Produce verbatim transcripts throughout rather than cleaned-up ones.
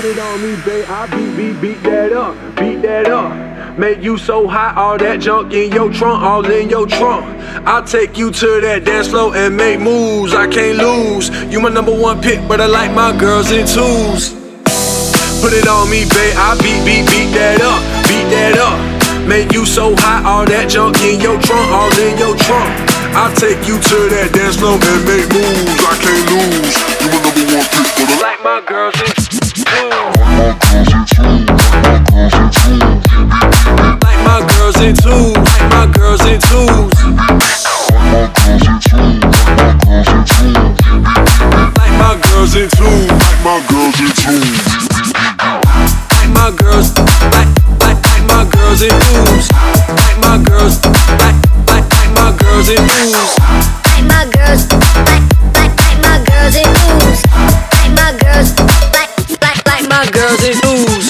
Put it on me, babe, I beat, beat, beat that up, beat that up. Make you so hot, all that junk in your trunk, all in your trunk. I'll take you to that dance floor and make moves, I can't lose. You my number one pick, but I like my girls in twos. Put it on me, babe, I beat, beat, beat that up, beat that up. Make you so hot, all that junk in your trunk, all in your trunk. I'll take you to that dance floor and make moves, I can't lose. You my number one pick, but I like my girls in twos. Like my girls in twos, like my girls in twos. Like my girls in twos, like my girls in twos. Like my girls, like like like my girls in twos. Like my girls, like like like my girls in twos. Like my girls, like like like my girls in twos. Like my girls, like like like my girls in twos.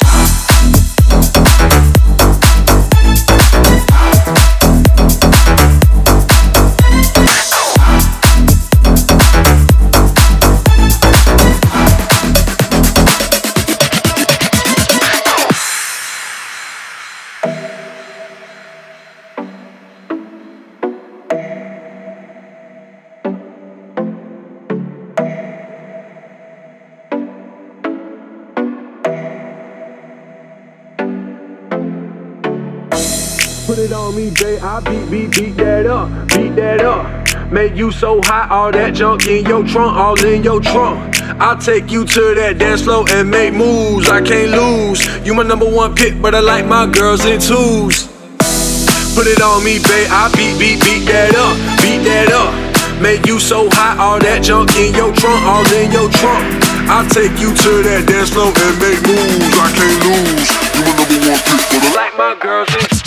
Put it on me, babe, I beat, beat, beat that up, beat that up. Make you so hot, all that junk in your trunk, all in your trunk. I'll take you to that dance floor and make moves, I can't lose. You my number one pick, but I like my girls in twos. Put it on me, babe, I beat, beat, beat that up, beat that up. Make you so hot, all that junk in your trunk, all in your trunk. I'll take you to that dance floor and make moves, I can't lose. You my number one pick, but I like my girls in twos.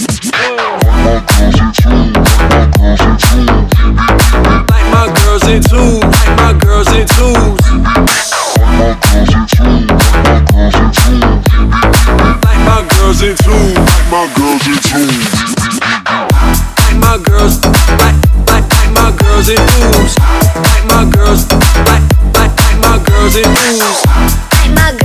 Like my girls in twos, like my girls in twos. Like my girls in twos, like my girls in twos. Like my girls, like like like my girls in twos. Like my girls, like like like my girls in twos. like my